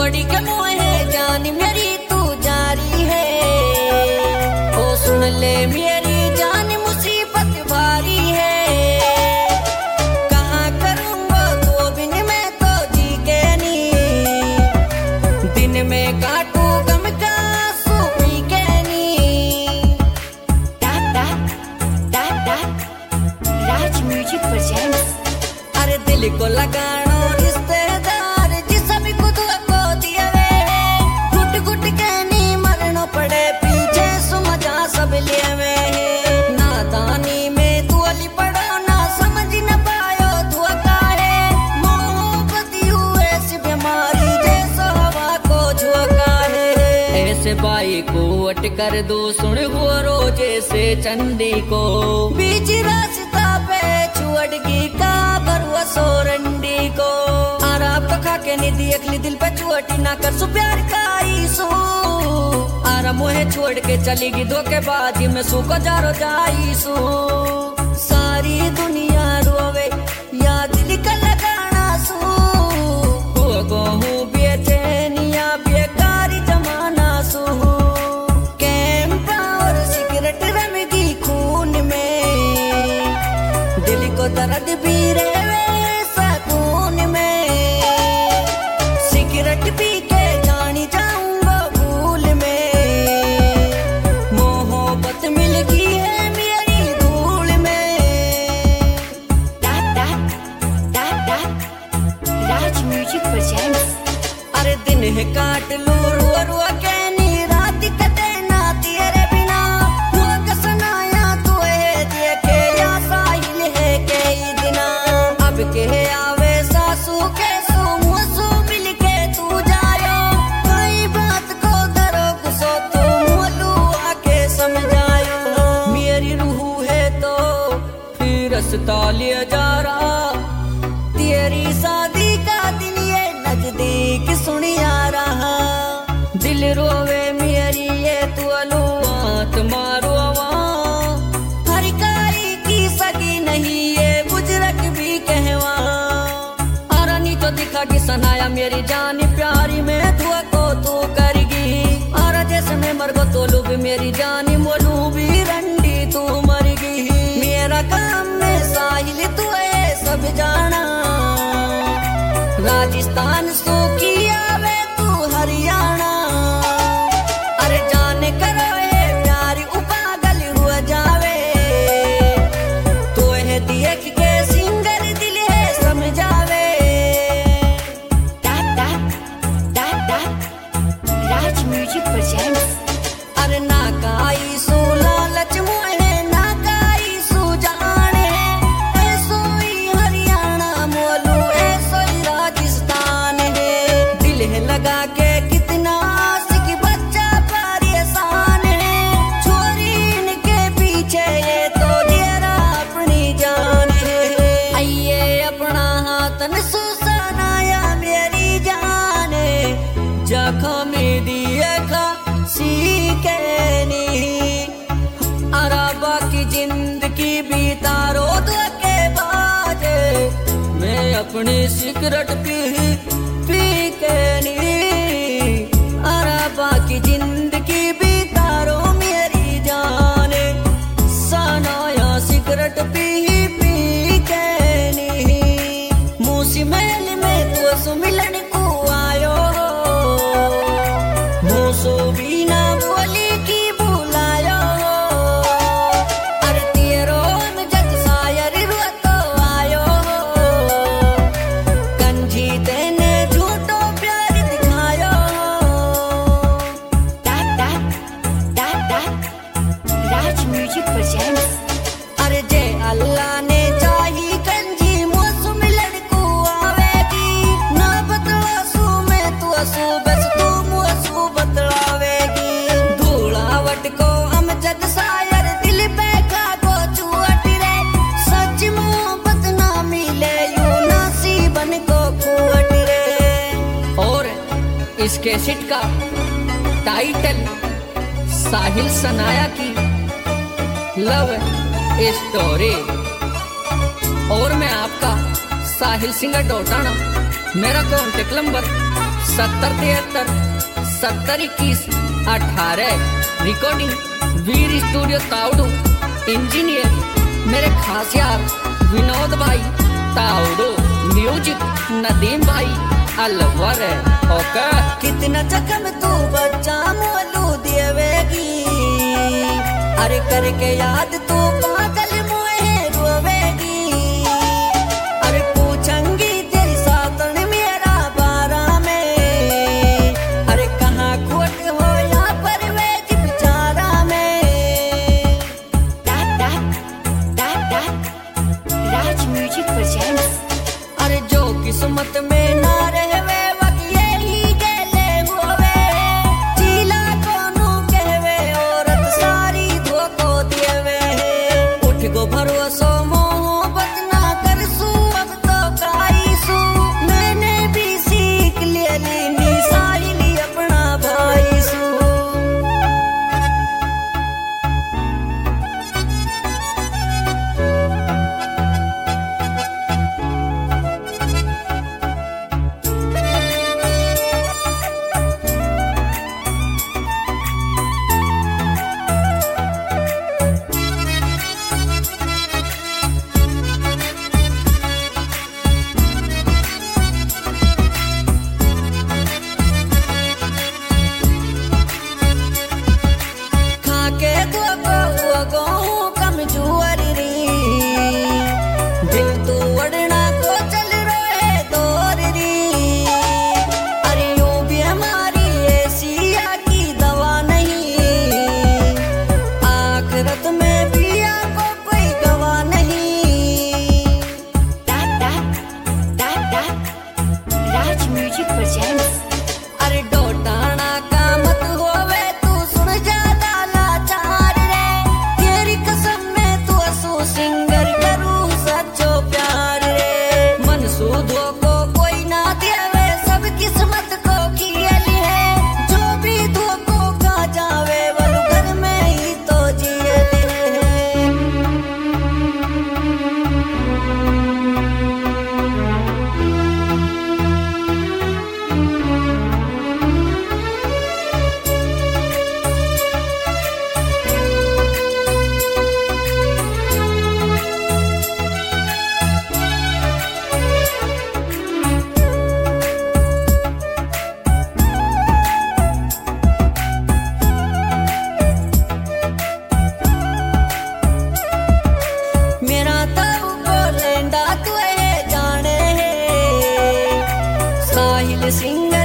छोड़ी के मोहे जान मेरी तू जारी है। ओ सुन ले मेरी जान मुसीबत भारी है। कहाँ करूँगा तो बिन मैं तो जी के नी, दिन में काटू गम का आंसू पी के नी। राज म्यूजिक प्रेजेंट्स। अरे दिल को लगाना रिश्तेदार जिस भी खुद को दिया वे, घुट घुट के नहीं मरना पड़े पीछे सुमझा सब लिए वे। नादानी में तू अली पड़ो ना समझ न पायो तू अकारे, मोहब्बत यूं ऐसी बीमारी जैसे हवा को झोंका है। ऐसे बाई को अट कर दो सुन हुआ रोजे से चंदी को, बीच रास्ता पे छुअड़ की का भरुआ सोरंडी को। आराम तो खा के निधि अगली दिल पे चुअटी ना कर सु प्यार का ईसू। आराम मोहे छोड़ के चली गई धोखेबाजी में सू को जारो जाईसू। सारी दुनिया रोवे या दिल का लगाना सू, हो गो हूँ बेचैनिया बेकारी जमाना सू। कैंप और सिगरेट रमगी खून में, दिल को दर्द भी रहे सकून में। सिगरेट पी के जानी जाऊंगा भूल में, मोहब्बत मिल गई है मेरी धूल में। Raj music presents. अरे दिन है काट लू रुआ रुआ के नी, रात कटे ना तेरे बिना। हुआ कसनाया तू है देखे या साहिल है कई दिना। अब के आवे सासू के मुँह मिल के तू जायो, कई बात को दरो गुस्सो तू मोलू आके समझायो। मेरी रूह है तो फिर रास्ता लिया जा रहा, तेरी शादी का दिन ये नजदीक सुनी आ रहा। दिल रोवे मेरी ये तू अलुआत मारो हरिकारी की सगी नहीं ये बुजुर्ग भी कहवा। आरानी तो दिखा कि सनाया मेरी जान प्यारी में दुआ को तू करेगी। आरा जैसे मैं मर गो तो लूब मेरी जान मोलू भी रंडी तू मरगी। मेरा काम में साहिल तू है सब जाना, राजस्थान सो की आवे तू हरियाणा। अरे जाने करो ये प्यारी उपागल हुआ जावे, तो है देख के सिंगर दिल है समझावे। Raj music presents. अरे ना काई सू लालच मोहे ना काई सू जाने, ऐसो ही हरियाणा मोलू ऐसो ही राजस्थान है। दिल है लगा के कितना आशिक बच्चा परेशान है, छोरी इनके पीछे ये तो जरा अपनी जान है। आइए अपना हाथन सुसनाया मेरी जान, जख्म दिए खा सीखे नहीं। अरबा की जिंदगी बीतारो धोखे बाजे, मैं अपनी सिगरेट पी के नहीं। अरबा की जिंदगी बीतारो मेरी जान, सनाया सिगरेट पी के नहीं। मूसी महल में तू सुमिलन को आयो, मूसो भी ना बोली की बुलायो। अरे तेरो जग शायर रुआ तो आयो, कंजी तेने झूठो प्यार दिखायो। राज म्यूजिक प्रेजेंट्स। अरे जे अल्लाह ने चाही कंजी मौसू मिलन को आवेगी। ना बतवासू मैं तू असू बस तू मुसू बतलावेगी। धूलावट को अमजद शायर दिल पे का को चुअट रे, सच मोहब्बत ना मिले यू नसीबन को कुअट रे। और इस कैसेट का टाइटल साहिल सनाया की लव स्टोरी। और मैं आपका साहिल सिंह डोटाना, मेरा contact number 7073 7021 18 recording Veer studio Tauru. Engineer मेरे खास यार विनोद भाई तावड़ू। म्यूजिक नदीम भाई अलवर। ओके कितना जख्म तू बच्चा मोलू देवेगी, अरे करके याद तू पागल मुहे रोवेगी। अरे पूछंगी तेरी सातन मेरा बारा में, अरे कहाँ खोट हो या परवेज बेचारा में। राज म्यूजिक presents अरे जो किस्मत में ना रहवे वकिये ही गेले होवे, चीला कोनो कहवे औरत सारी धोखो देवे। उठ गो भरोसो मोहब्बत ना करसू अब तो काईसू, मैंने भी सीख लेली मिसाइली अपना भाई सू। खाके धोको कमजोर री, दिल तो वड़ना को चल रहे दौर री। अरे यूं भी हमारी एशिया की दवा नहीं, आखिरत में भी आपको कोई गवा नहीं। राज म्यूजिक presents अरे डोटाना का मत होवे तू सुन ज्यादा लाचार रे, तेरी कसम में तू असू सिंगर करूं सच्चो प्यार रे। मनसूदों को कोई ना देवे सब किस्मत को खियली है, जो भी धोखो खा जावे वो घर में ही तो जियली है। मेरा ताऊ बोलेंडा तू है जाने है, साहिल सिंह